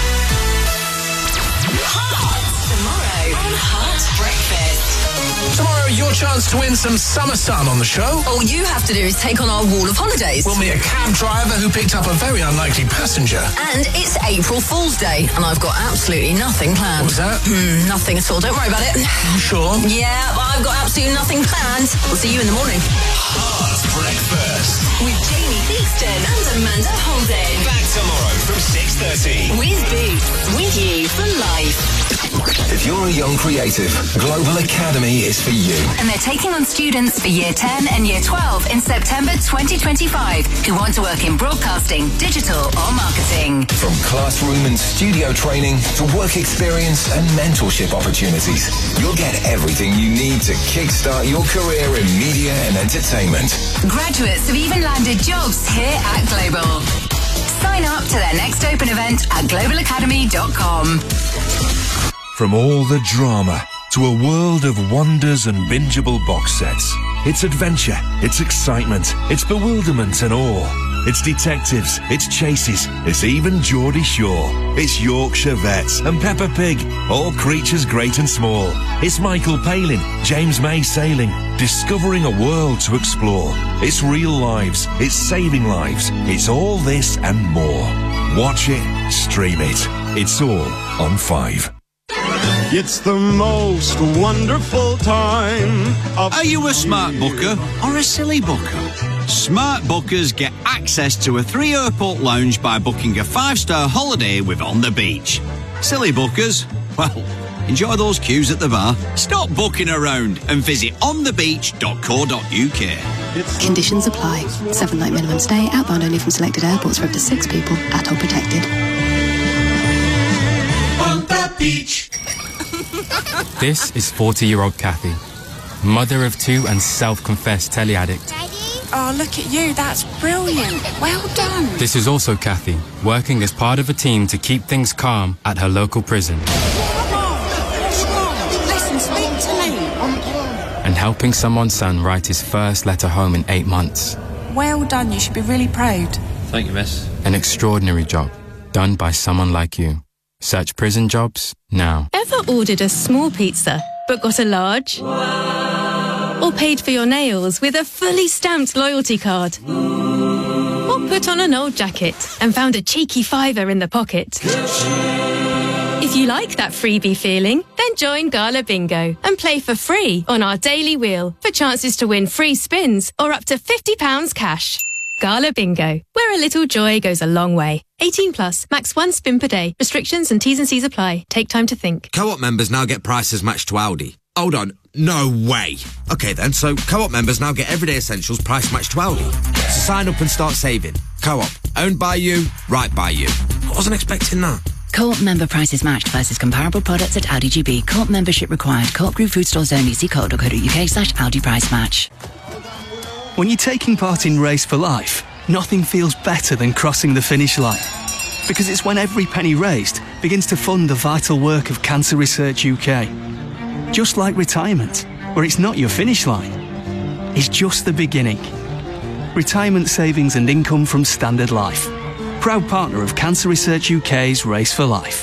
Tomorrow on Heart Breakfast. Tomorrow, your chance to win some summer sun on the show. All you have to do is take on our wall of holidays. We'll meet a cab driver who picked up a very unlikely passenger. And it's April Fool's Day, and I've got absolutely nothing planned. What was that? Mm, nothing at all. Don't worry about it. You sure? Yeah, I've got absolutely nothing planned. We'll see you in the morning. Heart Breakfast. With Jamie Theakston and Amanda Holden. Back tomorrow from six thirty. With Boots. With you for life. If you're a young creative, Global Academy is for you. And they're taking on students for Year ten and Year twelve in September twenty twenty-five who want to work in broadcasting, digital or marketing. From classroom and studio training to work experience and mentorship opportunities, you'll get everything you need to kickstart your career in media and entertainment. Graduates have even landed jobs here at Global. Sign up to their next open event at global academy dot com. From all the drama to a world of wonders and bingeable box sets. It's adventure, it's excitement, it's bewilderment and awe. It's detectives, it's chases, it's even Geordie Shore. It's Yorkshire Vets and Peppa Pig, all creatures great and small. It's Michael Palin, James May sailing, discovering a world to explore. It's real lives, it's saving lives, it's all this and more. Watch it, stream it. It's all on Five. It's the most wonderful time of... Are you a smart booker or a silly booker? Smart bookers get access to a three-airport lounge by booking a five-star holiday with On the Beach. Silly bookers, well, enjoy those queues at the bar. Stop booking around and visit on the beach dot co dot uk. Conditions apply. Seven-night minimum stay, outbound only from selected airports for up to six people, atoll protected. On the beach. This is forty-year-old Kathy, mother of two and self-confessed telly addict. Oh, look at you. That's brilliant. Well done. This is also Kathy, working as part of a team to keep things calm at her local prison. Come on. Come on. Listen, speak to me. And helping someone's son write his first letter home in eight months. Well done. You should be really proud. Thank you, miss. An extraordinary job, done by someone like you. Search prison jobs now. Ever ordered a small pizza but got a large? Or paid for your nails with a fully stamped loyalty card? Or put on an old jacket and found a cheeky fiver in the pocket? If you like that freebie feeling, then join Gala Bingo and play for free on our daily wheel for chances to win free spins or up to fifty pounds cash. Gala Bingo, where a little joy goes a long way. eighteen plus, max one spin per day. Restrictions and T's and C's apply. Take time to think. Co-op members now get prices matched to Aldi. Hold on, no way. Okay then, so Co-op members now get everyday essentials price matched to Aldi. So sign up and start saving. Co-op, owned by you, right by you. I wasn't expecting that. Co-op member prices matched versus comparable products at Aldi G B. Co-op membership required. Co-op Group food stores only. See co op dot co dot uk slash Aldi price match. When you're taking part in Race for Life, nothing feels better than crossing the finish line. Because it's when every penny raised begins to fund the vital work of Cancer Research U K. Just like retirement, where it's not your finish line, it's just the beginning. Retirement savings and income from Standard Life. Proud partner of Cancer Research U K's Race for Life.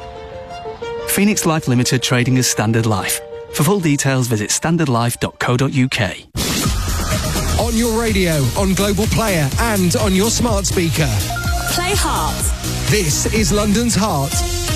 Phoenix Life Limited trading as Standard Life. For full details, visit standard life dot co dot uk. On your radio, on Global Player and on your smart speaker. Play Heart. This is London's Heart.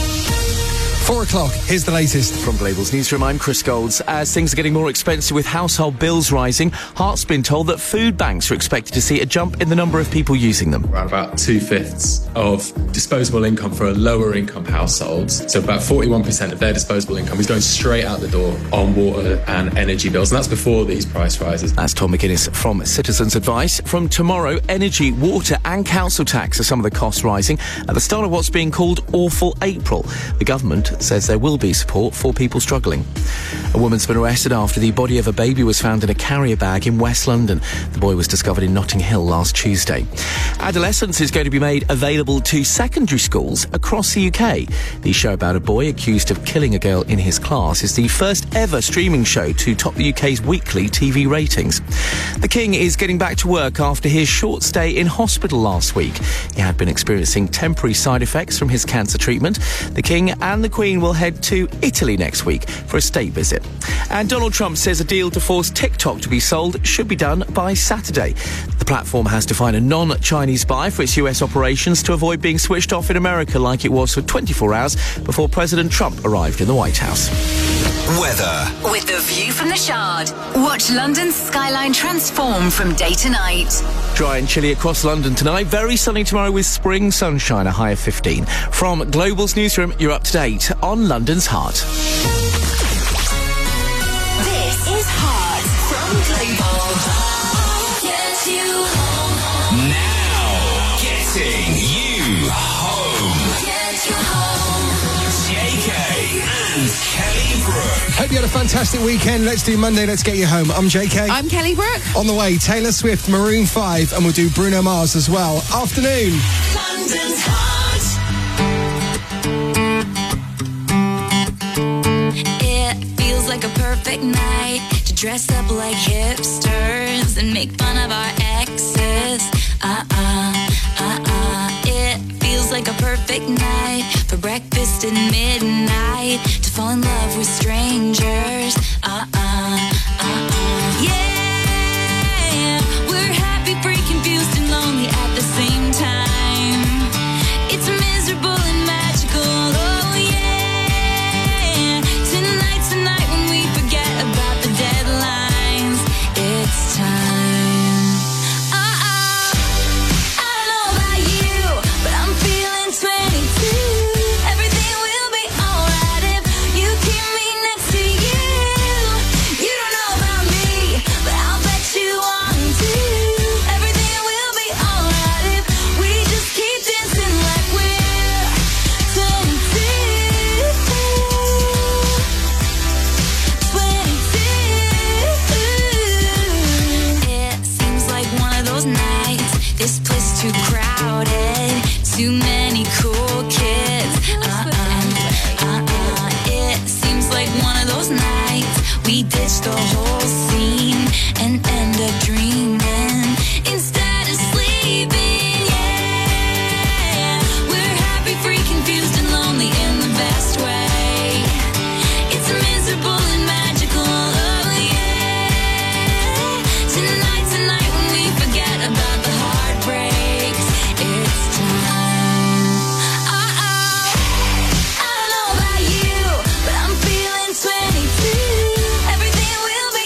Four o'clock, here's the latest. From Global's newsroom, I'm Chris Golds. As things are getting more expensive with household bills rising, Heart's been told that food banks are expected to see a jump in the number of people using them. Around about two-fifths of disposable income for a lower income households, so about forty-one percent of their disposable income is going straight out the door on water and energy bills, and that's before these price rises. That's Tom McGuinness from Citizens Advice. From tomorrow, energy, water and council tax are some of the costs rising at the start of what's being called Awful April. The government says there will be support for people struggling. A woman's been arrested after the body of a baby was found in a carrier bag in West London. The boy was discovered in Notting Hill last Tuesday. Adolescence is going to be made available to secondary schools across the U K. The show about a boy accused of killing a girl in his class is the first ever streaming show to top the U K's weekly T V ratings. The King is getting back to work after his short stay in hospital last week. He had been experiencing temporary side effects from his cancer treatment. The King and the Queen will head to Italy next week for a state visit. And Donald Trump says a deal to force TikTok to be sold should be done by Saturday. The The platform has to find a non-Chinese buyer for its U S operations to avoid being switched off in America like it was for twenty-four hours before President Trump arrived in the White House. Weather. With the view from the Shard, watch London's skyline transform from day to night. Dry and chilly across London tonight. Very sunny tomorrow with spring sunshine, a high of fifteen. From Global's newsroom, you're up to date on London's Heart. This is Heart from Global. Get you home. Now, getting you home. Get you home. J K and Kelly Brook. Hope you had a fantastic weekend. Let's do Monday, let's get you home. I'm J K. I'm Kelly Brook. On the way, Taylor Swift, Maroon five, and we'll do Bruno Mars as well. Afternoon. London's Heart. It feels like a perfect night to dress up like hipsters and make fun of our exes. Uh-uh, uh-uh. It feels like a perfect night for breakfast at midnight to fall in love with strangers. Uh-uh, uh-uh. Yeah, we're happy, free, confused, and lonely at the same time. It's miserable and magical. Oh yeah. Tonight's the night when we forget about the deadlines. It's time. Uh-uh. I don't know about you, but I'm feeling twenty-two. Everything will be alright if you keep me next to you. You don't know about me, but I'll bet you want to. Everything will be alright if we just keep dancing like we're twenty-two. twenty-two. It seems like one of those nights. This place too crowded, too many cool kids. Uh-uh, uh-uh. It seems like one of those nights we ditch the whole scene and end up dreaming instead of sleeping. Yeah, we're happy, free, confused, and lonely in the best way. It's miserable and magical. Oh yeah. Tonight, tonight when we forget about the heartbreaks, it's time. Uh-oh. I don't know about you, but I'm feeling twenty-two. Everything will be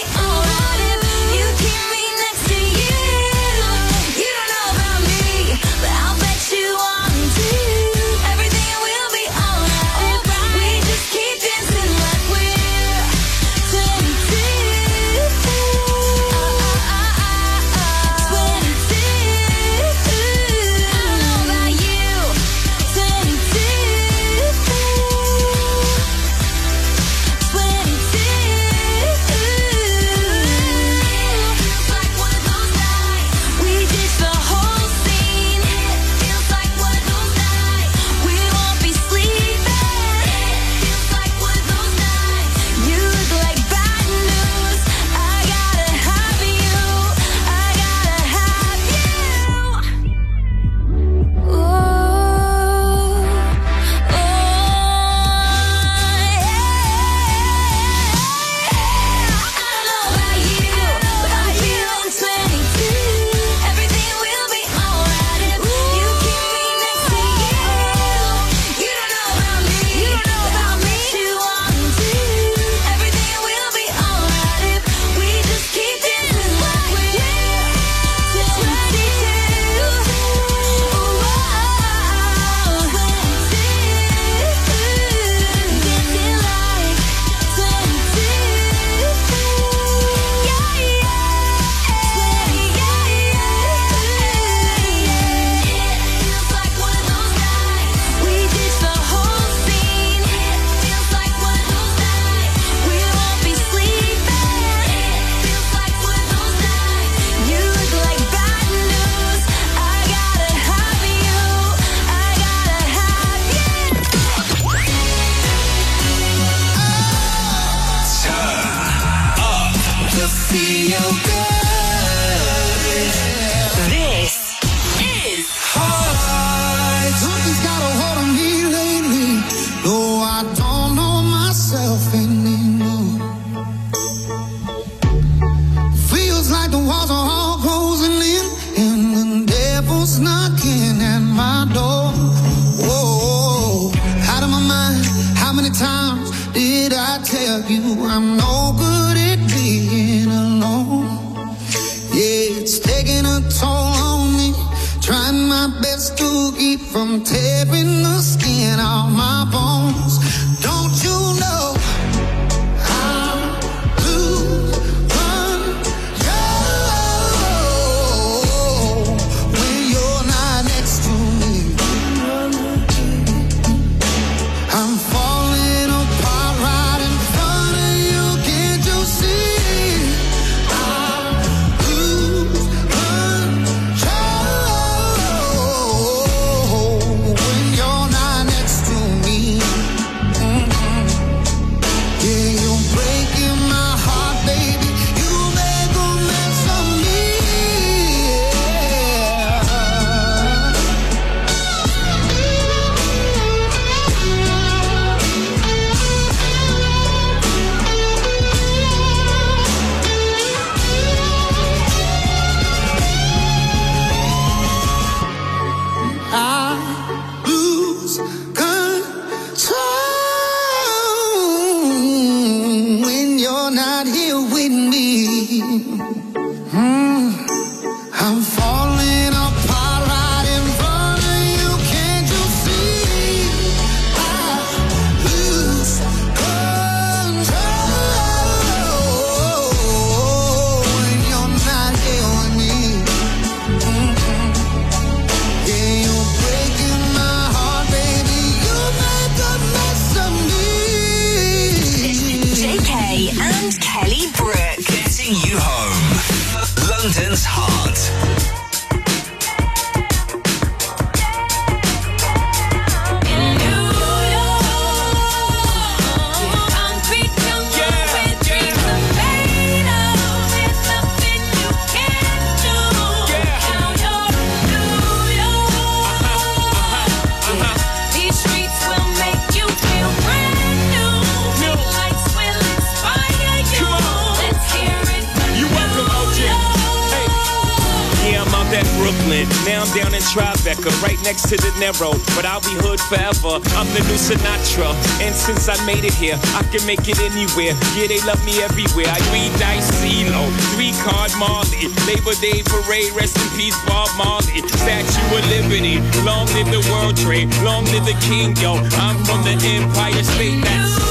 you. I'm no good at being alone. Yeah, it's taking a toll on me. Trying my best to keep from tearing the skin off my bones. Don't you know? London's heart. Now I'm down in Tribeca, right next to De Niro, but I'll be hood forever. I'm the new Sinatra, and since I made it here, I can make it anywhere. Yeah, they love me everywhere. I read Dice CeeLo, three card Marley, Labor Day Parade, rest in peace Bob Marley, Statue of Liberty, long live the World Trade, long live the King, yo. I'm from the Empire State. That's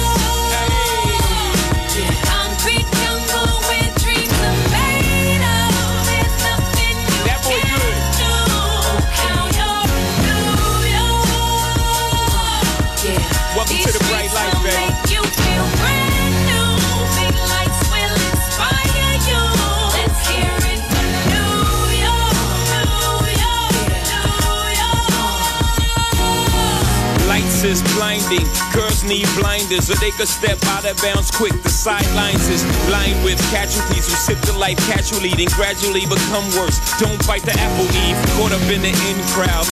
welcome to the bright light, baby. You feel brand new. Big lights will inspire you. Let's hear it from New York, New York, New York. Lights is blinding. Girls need blinders, or they could step out of bounds quick. The sidelines is lined with casualties who sip the life casually, then gradually become worse. Don't bite the apple, Eve. Caught up in the in crowd.